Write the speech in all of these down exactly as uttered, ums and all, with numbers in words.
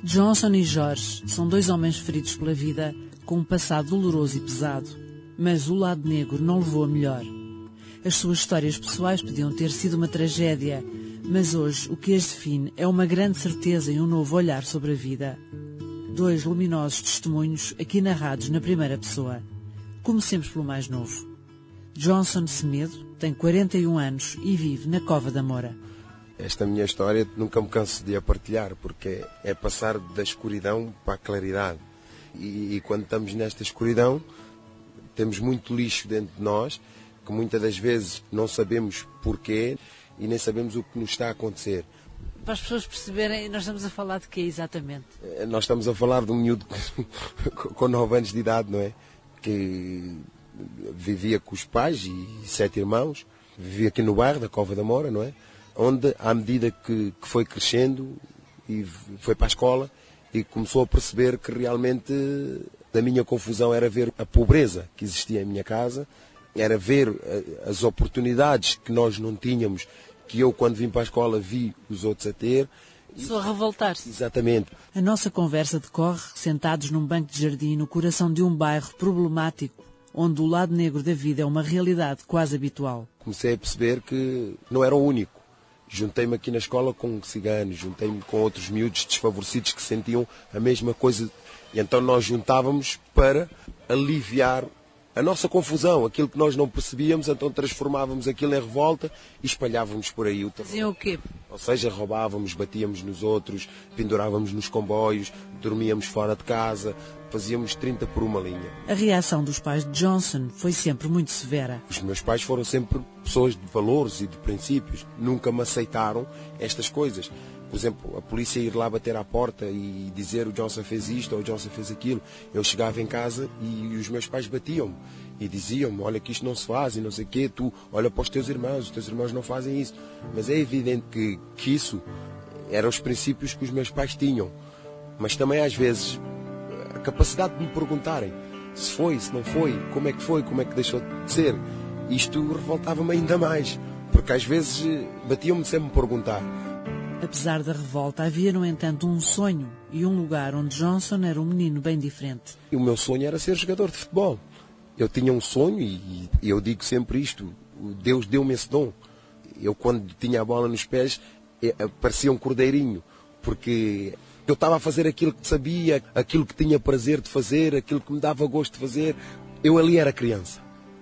Johnson e Jorge são dois homens feridos pela vida, com um passado doloroso e pesado. Mas o lado negro não levou a melhor. As suas histórias pessoais podiam ter sido uma tragédia, mas hoje o que as define é uma grande certeza e um novo olhar sobre a vida. Dois luminosos testemunhos aqui narrados na primeira pessoa. Comecemos pelo mais novo. Johnson Semedo tem quarenta e um anos e vive na Cova da Moura. Esta minha história nunca me canso de a partilhar, porque é passar da escuridão para a claridade. E, e quando estamos nesta escuridão, temos muito lixo dentro de nós, que muitas das vezes não sabemos porquê e nem sabemos o que nos está a acontecer. Para as pessoas perceberem, nós estamos a falar de quê exatamente? Nós estamos a falar de um miúdo com nove anos de idade, não é? Que vivia com os pais e sete irmãos, vivia aqui no bairro da Cova da Moura, não é? Onde, à medida que, que foi crescendo e foi para a escola e começou a perceber que realmente a minha confusão era ver a pobreza que existia em minha casa, era ver as oportunidades que nós não tínhamos, que eu, quando vim para a escola, vi os outros a ter. Começou a revoltar-se. Exatamente. A nossa conversa decorre sentados num banco de jardim no coração de um bairro problemático, onde o lado negro da vida é uma realidade quase habitual. Comecei a perceber que não era o único. Juntei-me aqui na escola com ciganos, juntei-me com outros miúdos desfavorecidos que sentiam a mesma coisa. E então nós juntávamos para aliviar a nossa confusão, aquilo que nós não percebíamos, então transformávamos aquilo em revolta e espalhávamos por aí o terror. Faziam o quê? Ou seja, roubávamos, batíamos nos outros, pendurávamos nos comboios, dormíamos fora de casa, fazíamos trinta por uma linha. A reação dos pais de Johnson foi sempre muito severa. Os meus pais foram sempre pessoas de valores e de princípios. Nunca me aceitaram estas coisas. Por exemplo, a polícia ir lá bater à porta e dizer o Johnson fez isto ou o Johnson fez aquilo. Eu chegava em casa e os meus pais batiam-me e diziam-me, olha que isto não se faz e não sei o quê, tu olha para os teus irmãos, os teus irmãos não fazem isso. Mas é evidente que, que isso eram os princípios que os meus pais tinham. Mas também às vezes a capacidade de me perguntarem se foi, se não foi, como é que foi, como é que deixou de ser. Isto revoltava-me ainda mais, porque às vezes batiam-me sem me perguntar. Apesar da revolta, havia, no entanto, um sonho e um lugar onde Johnson era um menino bem diferente. E o meu sonho era ser jogador de futebol. Eu tinha um sonho e, e eu digo sempre isto, Deus deu-me esse dom. Eu, quando tinha a bola nos pés, parecia um cordeirinho, porque eu estava a fazer aquilo que sabia, aquilo que tinha prazer de fazer, aquilo que me dava gosto de fazer. Eu ali era criança.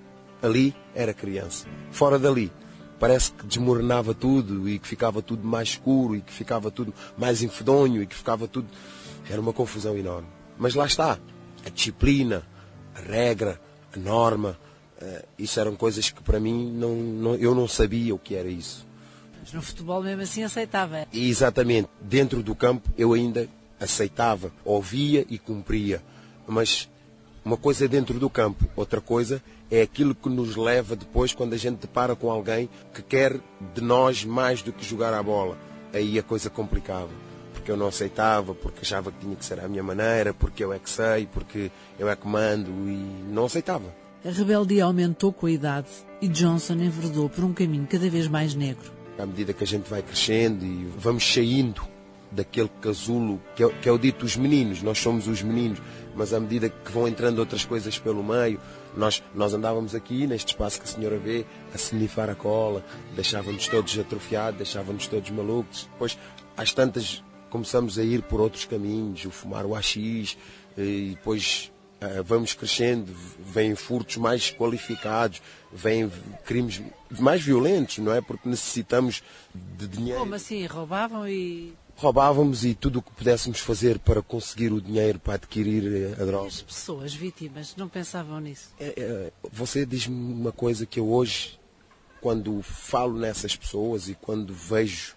Ali era criança. Fora dali, parece que desmoronava tudo e que ficava tudo mais escuro e que ficava tudo mais enfedonho e que ficava tudo... Era uma confusão enorme. Mas lá está. A disciplina, a regra, a norma, uh, isso eram coisas que para mim não, não, eu não sabia o que era isso. Mas no futebol mesmo assim aceitava. E exatamente. Dentro do campo eu ainda aceitava, ouvia e cumpria. Mas uma coisa é dentro do campo, outra coisa é aquilo que nos leva depois quando a gente depara com alguém que quer de nós mais do que jogar a bola. Aí a coisa complicava, porque eu não aceitava, porque achava que tinha que ser à minha maneira, porque eu é que sei, porque eu é que mando e não aceitava. A rebeldia aumentou com a idade e Johnson enveredou por um caminho cada vez mais negro. À medida que a gente vai crescendo e vamos saindo daquele casulo que é, que é o dito os meninos, nós somos os meninos, mas à medida que vão entrando outras coisas pelo meio, nós, nós andávamos aqui neste espaço que a senhora vê, a snifar a cola, deixávamos todos atrofiados, deixávamos todos malucos. Depois, às tantas, começamos a ir por outros caminhos, o fumar o haxixe, e depois uh, vamos crescendo, vêm furtos mais qualificados, vêm crimes mais violentos, não é? Porque necessitamos de dinheiro. Como assim? Roubavam e... Roubávamos e tudo o que pudéssemos fazer para conseguir o dinheiro para adquirir a droga. As pessoas vítimas não pensavam nisso? É, é, você diz-me uma coisa que eu hoje, quando falo nessas pessoas e quando vejo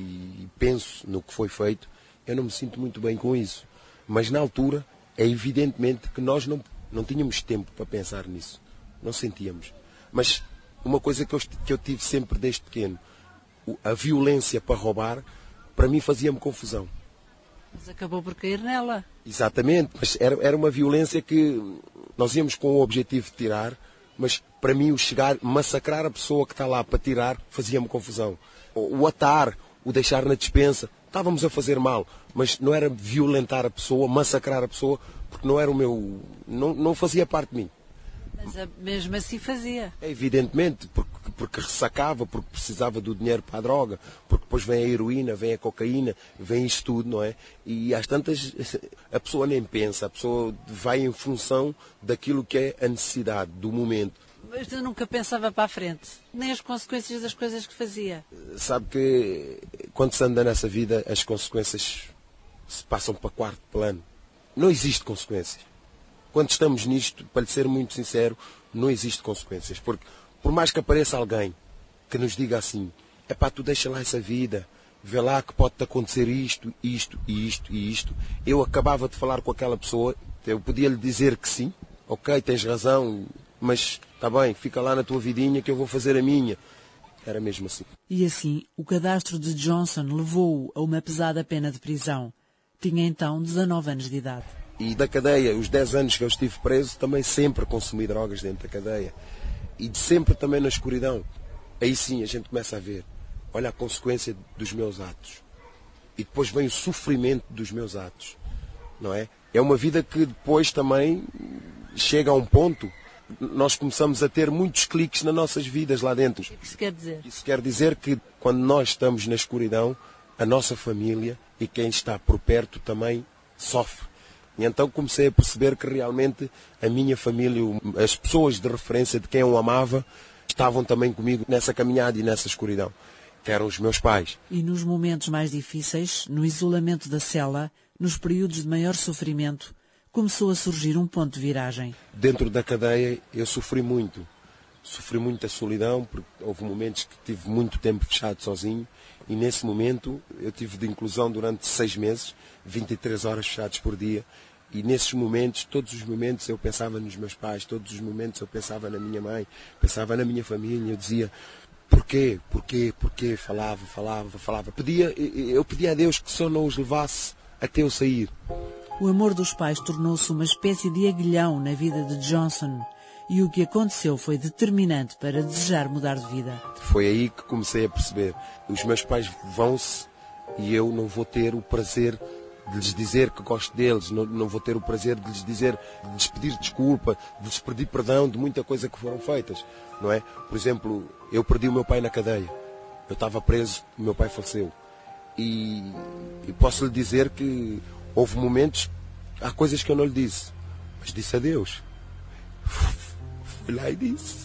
e penso no que foi feito, eu não me sinto muito bem com isso. Mas na altura, é evidentemente que nós não, não tínhamos tempo para pensar nisso. Não sentíamos. Mas uma coisa que eu, que eu tive sempre desde pequeno, a violência para roubar, para mim fazia-me confusão. Mas acabou por cair nela. Exatamente, mas era, era uma violência que nós íamos com o objetivo de tirar, mas para mim o chegar, massacrar a pessoa que está lá para tirar, fazia-me confusão. O, o atar, o deixar na despensa, estávamos a fazer mal, mas não era violentar a pessoa, massacrar a pessoa, porque não era o meu, não, não fazia parte de mim. Mas mesmo assim fazia. É evidentemente, porque, porque ressacava, porque precisava do dinheiro para a droga, porque depois vem a heroína, vem a cocaína, vem isto tudo, não é? E às tantas, a pessoa nem pensa, a pessoa vai em função daquilo que é a necessidade do momento. Mas eu nunca pensava para a frente, nem as consequências das coisas que fazia. Sabe que quando se anda nessa vida, as consequências se passam para quarto plano. Não existe consequência. Quando estamos nisto, para lhe ser muito sincero, não existe consequências. Porque por mais que apareça alguém que nos diga assim, é pá, tu deixa lá essa vida, vê lá que pode-te acontecer isto, isto, e isto e isto. Eu acabava de falar com aquela pessoa, eu podia lhe dizer que sim, ok, tens razão, mas está bem, fica lá na tua vidinha que eu vou fazer a minha. Era mesmo assim. E assim, o cadastro de Johnson levou-o a uma pesada pena de prisão. Tinha então dezanove anos de idade. E da cadeia, os dez anos que eu estive preso, também sempre consumi drogas dentro da cadeia. E sempre também na escuridão. Aí sim a gente começa a ver, olha a consequência dos meus atos. E depois vem o sofrimento dos meus atos. Não é? É uma vida que depois também chega a um ponto, nós começamos a ter muitos cliques nas nossas vidas lá dentro. O que isso quer dizer? Isso quer dizer que quando nós estamos na escuridão, a nossa família e quem está por perto também sofre. E então comecei a perceber que realmente a minha família, as pessoas de referência de quem eu amava, estavam também comigo nessa caminhada e nessa escuridão, que eram os meus pais. E nos momentos mais difíceis, no isolamento da cela, nos períodos de maior sofrimento, começou a surgir um ponto de viragem. Dentro da cadeia eu sofri muito. Sofri muito a solidão, porque houve momentos que tive muito tempo fechado sozinho, e nesse momento eu tive de inclusão durante seis meses, vinte e três horas fechados por dia, e nesses momentos, todos os momentos eu pensava nos meus pais, todos os momentos eu pensava na minha mãe, pensava na minha família, eu dizia, porquê, porquê, porquê, falava, falava, falava. Pedia, eu pedia a Deus que só não os levasse até eu sair. O amor dos pais tornou-se uma espécie de aguilhão na vida de Johnson. E o que aconteceu foi determinante para desejar mudar de vida. Foi aí que comecei a perceber. Os meus pais vão-se e eu não vou ter o prazer de lhes dizer que gosto deles, não, não vou ter o prazer de lhes dizer, de lhes pedir desculpa, de lhes pedir perdão de muita coisa que foram feitas, não é? Por exemplo, eu perdi o meu pai na cadeia. Eu estava preso, o meu pai faleceu. E, e posso lhe dizer que houve momentos, há coisas que eu não lhe disse, mas disse a Deus. Fui lá e disse.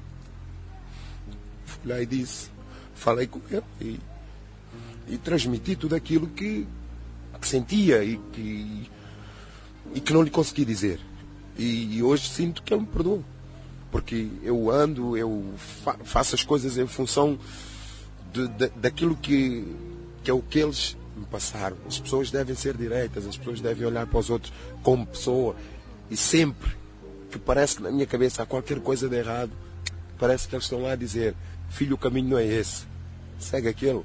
Fui lá e disse. Falei com ele e, e transmiti tudo aquilo que, que sentia e que, e que não lhe consegui dizer. E, e hoje sinto que ele me perdoou. Porque eu ando, eu fa faço as coisas em função de, de, daquilo que, que é o que eles me passaram. As pessoas devem ser direitas, as pessoas devem olhar para os outros como pessoa. E sempre que parece que na minha cabeça há qualquer coisa de errado, parece que eles estão lá a dizer, filho, o caminho não é esse, segue aquilo.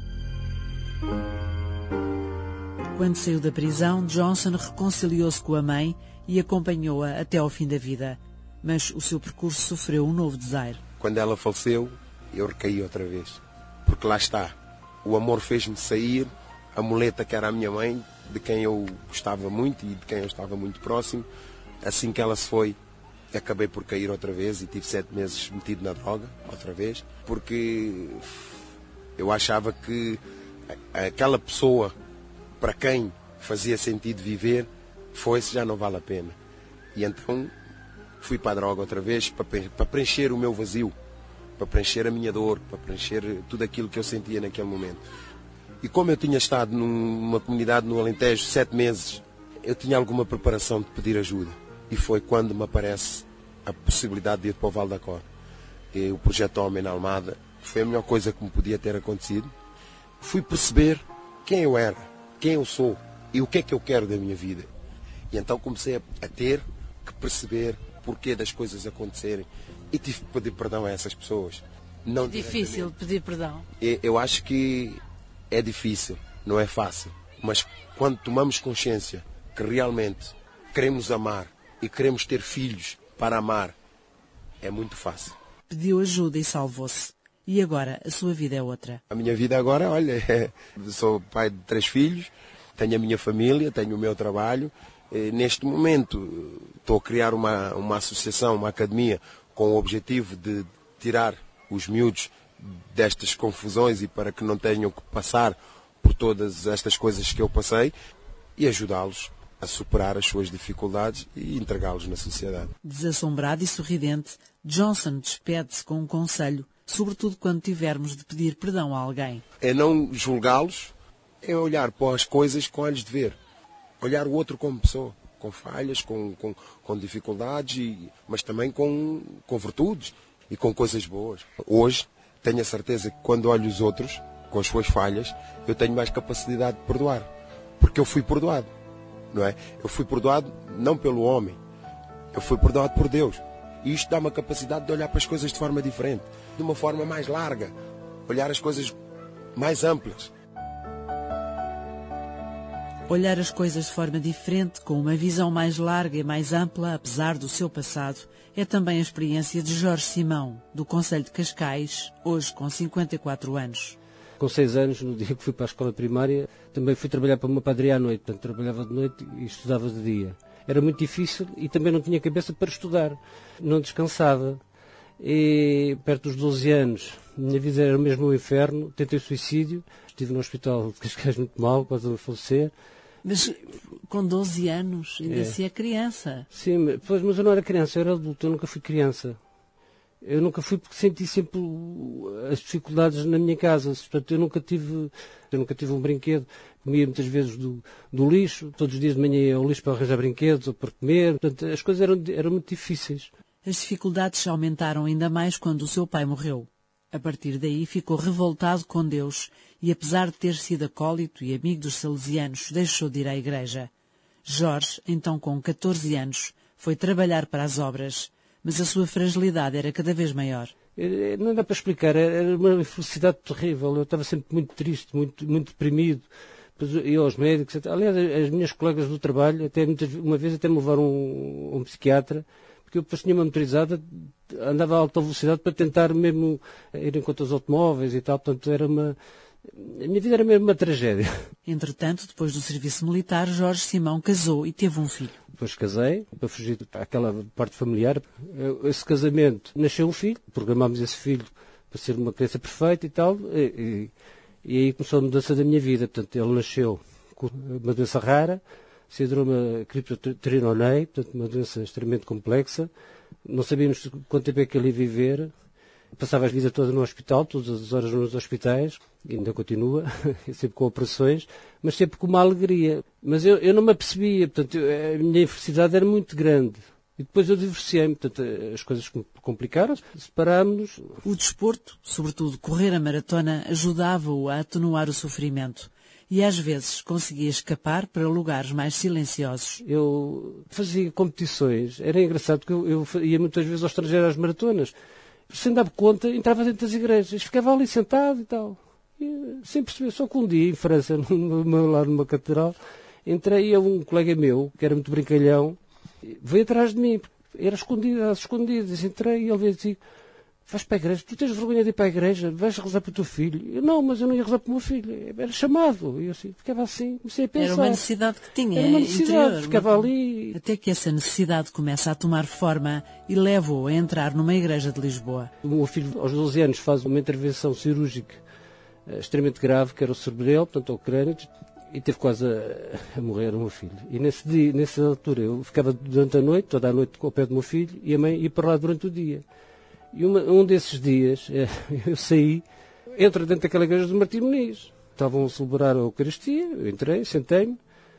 Quando saiu da prisão, Johnson reconciliou-se com a mãe e acompanhou-a até ao fim da vida. Mas o seu percurso sofreu um novo desaire. Quando ela faleceu, eu recaí outra vez. Porque lá está, o amor fez-me sair, a muleta que era a minha mãe, de quem eu gostava muito e de quem eu estava muito próximo, assim que ela se foi, acabei por cair outra vez e tive sete meses metido na droga, outra vez, porque eu achava que aquela pessoa para quem fazia sentido viver, foi-se, já não vale a pena. E então fui para a droga outra vez, para preencher o meu vazio, para preencher a minha dor, para preencher tudo aquilo que eu sentia naquele momento. E como eu tinha estado numa comunidade no Alentejo sete meses, eu tinha alguma preparação de pedir ajuda. E foi quando me aparece a possibilidade de ir para o Val da Cor. E o projeto Homem na Almada foi a melhor coisa que me podia ter acontecido. Fui perceber quem eu era, quem eu sou e o que é que eu quero da minha vida. E então comecei a ter que perceber porquê das coisas acontecerem. E tive que pedir perdão a essas pessoas. Não é difícil pedir perdão. Eu acho que é difícil, não é fácil. Mas quando tomamos consciência que realmente queremos amar e queremos ter filhos para amar, é muito fácil. Pediu ajuda e salvou-se. E agora a sua vida é outra. A minha vida agora, olha, é, sou pai de três filhos, tenho a minha família, tenho o meu trabalho. Neste momento estou a criar uma, uma associação, uma academia, com o objetivo de tirar os miúdos destas confusões e para que não tenham que passar por todas estas coisas que eu passei e ajudá-los a superar as suas dificuldades e entregá-los na sociedade. Desassombrado e sorridente, Johnson despede-se com um conselho, sobretudo quando tivermos de pedir perdão a alguém. É não julgá-los, é olhar para as coisas com olhos de ver. Olhar o outro como pessoa, com falhas, com, com, com dificuldades, e, mas também com, com virtudes e com coisas boas. Hoje tenho a certeza que quando olho os outros, com as suas falhas, eu tenho mais capacidade de perdoar. Porque eu fui perdoado, não é? Eu fui perdoado não pelo homem, eu fui perdoado por Deus. E isto dá-me a capacidade de olhar para as coisas de forma diferente, de uma forma mais larga, olhar as coisas mais amplas. Olhar as coisas de forma diferente, com uma visão mais larga e mais ampla, apesar do seu passado, é também a experiência de Jorge Simão, do Concelho de Cascais, hoje com cinquenta e quatro anos. Com seis anos, no dia que fui para a escola primária, também fui trabalhar para uma padaria à noite, portanto trabalhava de noite e estudava de dia. Era muito difícil e também não tinha cabeça para estudar, não descansava. E perto dos doze anos, minha vida era mesmo um inferno, tentei suicídio, estive no hospital de Cascais muito mal, quase a falecer. Mas com doze anos, ainda É. se é criança. Sim, pois, mas eu não era criança, eu era adulto, eu nunca fui criança. Eu nunca fui porque senti sempre as dificuldades na minha casa. Portanto, eu nunca tive, eu nunca tive um brinquedo. Comia muitas vezes do, do lixo, todos os dias de manhã ia ao lixo para arranjar brinquedos ou para comer. Portanto, as coisas eram, eram muito difíceis. As dificuldades aumentaram ainda mais quando o seu pai morreu. A partir daí ficou revoltado com Deus e, apesar de ter sido acólito e amigo dos salesianos, deixou de ir à igreja. Jorge, então com catorze anos, foi trabalhar para as obras, mas a sua fragilidade era cada vez maior. Não dá para explicar, era uma infelicidade terrível. Eu estava sempre muito triste, muito, muito deprimido. Depois ia aos médicos. Aliás, as minhas colegas do trabalho, até muitas, uma vez até me levaram um, um psiquiatra, porque eu depois tinha-me motorizada, andava a alta velocidade para tentar mesmo ir enquanto os automóveis e tal. Portanto, era uma... A minha vida era mesmo uma tragédia. Entretanto, depois do serviço militar, Jorge Simão casou e teve um filho. Depois casei, para fugir àquela parte familiar. Esse casamento, nasceu um filho, programámos esse filho para ser uma criança perfeita e tal, e, e, e aí começou a mudança da minha vida. Portanto, ele nasceu com uma doença rara, síndrome criptotrigonei, portanto, uma doença extremamente complexa. Não sabíamos quanto tempo é que ele ia viver. Passava a vida toda no hospital, todas as horas nos hospitais, ainda continua, sempre com operações, mas sempre com uma alegria. Mas eu, eu não me apercebia, portanto, eu, a minha infelicidade era muito grande. E depois eu divorciei-me, portanto, as coisas complicaram, separámos-nos. O desporto, sobretudo correr a maratona, ajudava-o a atenuar o sofrimento. E às vezes conseguia escapar para lugares mais silenciosos. Eu fazia competições, era engraçado porque eu, eu ia muitas vezes ao estrangeiro às maratonas. Sem dar conta, entrava dentro das igrejas, ficava ali sentado e tal. E, sem perceber, só que um dia, em França, numa, lá numa catedral, entrei e um colega meu, que era muito brincalhão, veio atrás de mim, era escondido, às escondidas, entrei e ele veio dizer: vais para a igreja, tu tens vergonha de ir para a igreja, vais rezar para o teu filho. Eu, não, mas eu não ia rezar para o meu filho, era chamado. E eu assim, ficava assim, comecei a pensar. Era uma necessidade que tinha, era uma necessidade, interior, ficava uma... ali. Até que essa necessidade começa a tomar forma e leva-o a entrar numa igreja de Lisboa. O meu filho, aos doze anos, faz uma intervenção cirúrgica uh, extremamente grave, que era o cerebral, portanto, o crânio, e teve quase a, a morrer o meu filho. E nesse dia, nessa altura, eu ficava durante a noite, toda a noite, ao pé do meu filho, e a mãe ia para lá durante o dia. E uma, um desses dias, eu saí, entro dentro daquela igreja do Martim Muniz. Estavam a celebrar a Eucaristia, eu entrei, sentei-me,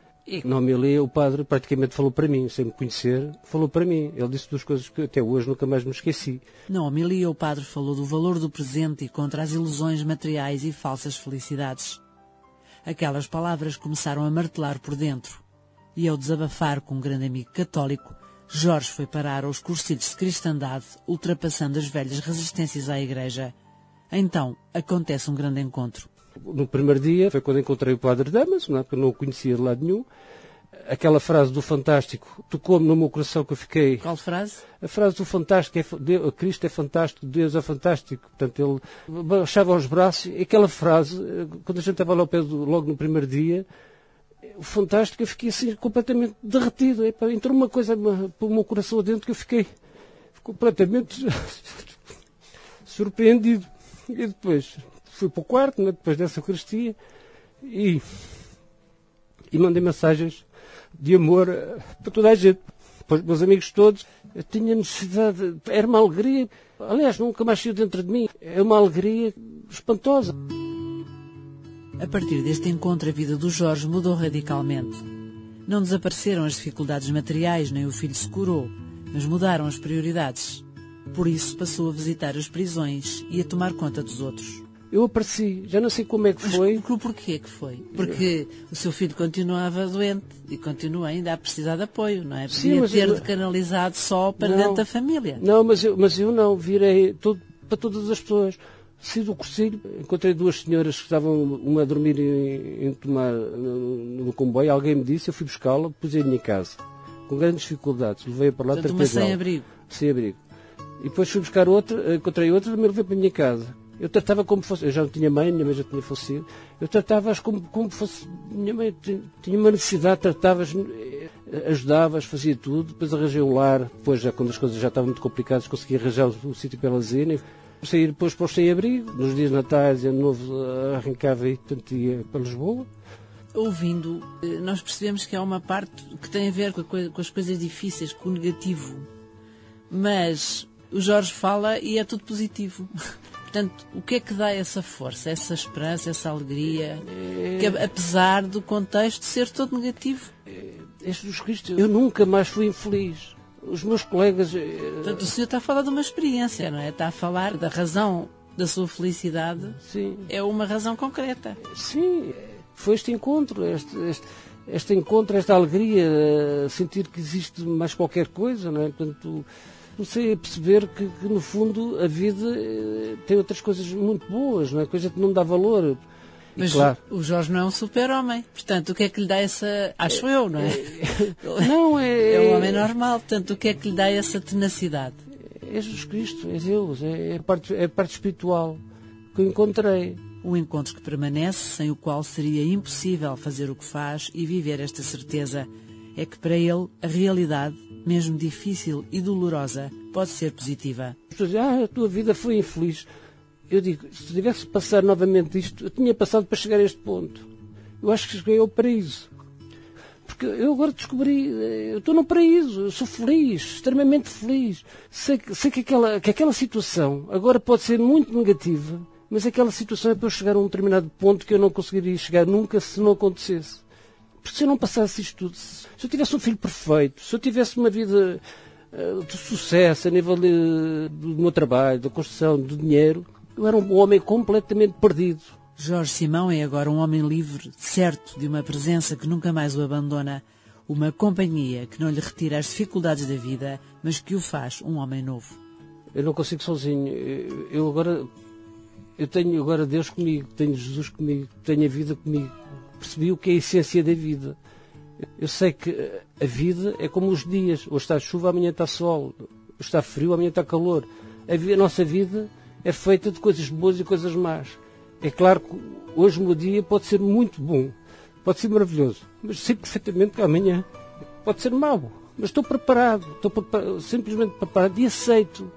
e na homilia o padre praticamente falou para mim, sem me conhecer, falou para mim. Ele disse duas coisas que até hoje nunca mais me esqueci. Na homilia o padre falou do valor do presente e contra as ilusões materiais e falsas felicidades. Aquelas palavras começaram a martelar por dentro. E ao desabafar com um grande amigo católico, Jorge foi parar aos cursilhos de cristandade, ultrapassando as velhas resistências à igreja. Então, acontece um grande encontro. No primeiro dia, foi quando encontrei o padre Damas, não é? Porque eu não o conhecia de lado nenhum. aquela frase do Fantástico tocou-me no meu coração, que eu fiquei... Qual frase? A frase do Fantástico, é, Deus, Cristo é fantástico, Deus é fantástico. Portanto, ele baixava os braços, e aquela frase, quando a gente estava lá ao pé do, logo no primeiro dia, o Fantástico, eu fiquei assim completamente derretido. Epa, entrou uma coisa para o meu coração adentro que eu fiquei completamente surpreendido. E depois fui para o quarto, né, depois dessa Eucaristia, e, e mandei mensagens de amor para toda a gente, para os meus amigos todos. Eu tinha necessidade, era uma alegria, aliás, nunca mais saiu dentro de mim, é uma alegria espantosa. A partir deste encontro, a vida do Jorge mudou radicalmente. Não desapareceram as dificuldades materiais, nem o filho se curou, mas mudaram as prioridades. Por isso passou a visitar as prisões e a tomar conta dos outros. Eu apareci, já não sei como é que foi. Mas porquê que foi? Porque o seu filho continuava doente e continua ainda a precisar de apoio, não é? Podia Sim, ter eu... canalizado só para não, dentro da família. Não, mas eu, mas eu não, virei todo, para todas as pessoas. Saí do cursilho, encontrei duas senhoras que estavam uma a dormir em, em tomar no, no comboio. Alguém me disse, eu fui buscá-la, pus-a em minha casa, com grandes dificuldades. Levei-a para lá, Portanto, uma sem-abrigo. Sem-abrigo. E depois fui buscar outra, encontrei outra, também levei para a minha casa. Eu tratava como fosse, eu já não tinha mãe, minha mãe já tinha falecido, eu tratava-as como, como fosse, minha mãe tinha uma necessidade, tratava-as, ajudava-as, fazia tudo, depois arranjei um lar, depois já quando as coisas já estavam muito complicadas, consegui arranjar o, o sítio para elas irem, saí depois para os sem-abrigo, nos dias natais e ano novo arrancava e portanto ia para Lisboa. Ouvindo, nós percebemos que há uma parte que tem a ver com, a coisa, com as coisas difíceis, com o negativo, mas o Jorge fala e é tudo positivo. Portanto, o que é que dá essa força, essa esperança, essa alegria, é... que, apesar do contexto ser todo negativo? É, é Jesus Cristo. Eu nunca mais fui infeliz. Os meus colegas... Portanto, o senhor está a falar de uma experiência, não é? Está a falar da razão da sua felicidade. Sim. É uma razão concreta. Sim, foi este encontro, este, este, este encontro, esta alegria, sentir que existe mais qualquer coisa, não é? Portanto... comecei a perceber que, que, no fundo, a vida eh, tem outras coisas muito boas, não é? Coisa que não dá valor. E, mas claro, o Jorge não é um super-homem. Portanto, o que é que lhe dá essa... Acho é, eu, não é? é não, é... É um homem normal. Portanto, o que é que lhe dá essa tenacidade? É Jesus Cristo, é Deus, é, é, a parte, é a parte espiritual que eu encontrei. Um encontro que permanece, sem o qual seria impossível fazer o que faz e viver esta certeza. É que para ele a realidade, mesmo difícil e dolorosa, pode ser positiva. As pessoas dizem, ah, a tua vida foi infeliz. Eu digo, se tivesse passado novamente isto, eu tinha passado para chegar a este ponto. Eu acho que cheguei ao paraíso. Porque eu agora descobri, eu estou no paraíso, eu sou feliz, extremamente feliz. Sei, sei que, aquela, que aquela situação agora pode ser muito negativa, mas aquela situação é para eu chegar a um determinado ponto que eu não conseguiria chegar nunca se não acontecesse. Porque se eu não passasse isto tudo, se eu tivesse um filho perfeito, se eu tivesse uma vida uh, de sucesso a nível de, do meu trabalho, da construção, do dinheiro, eu era um homem completamente perdido. Jorge Simão é agora um homem livre, certo de uma presença que nunca mais o abandona, uma companhia que não lhe retira as dificuldades da vida, mas que o faz um homem novo. Eu não consigo sozinho. Eu agora, eu tenho agora Deus comigo, tenho Jesus comigo, tenho a vida comigo. Percebi o que é a essência da vida. Eu sei que a vida é como os dias. Hoje está chuva, amanhã está sol. Hoje está frio, amanhã está calor. A, vida, a nossa vida é feita de coisas boas e coisas más. É claro que hoje o meu dia pode ser muito bom, pode ser maravilhoso, mas sei perfeitamente que amanhã pode ser mau. Mas estou preparado, estou preparado, simplesmente preparado e aceito.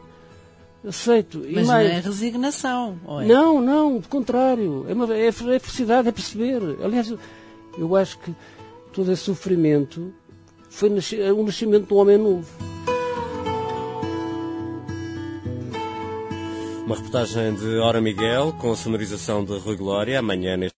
Aceito. Mas e mais... não é resignação, ou é? Não, não, do contrário. É, uma, é, é felicidade, é perceber. Aliás, eu, eu acho que todo esse sofrimento foi um nascimento de um homem novo. Uma reportagem de Ora Miguel, com a sonorização de Rui Glória, amanhã neste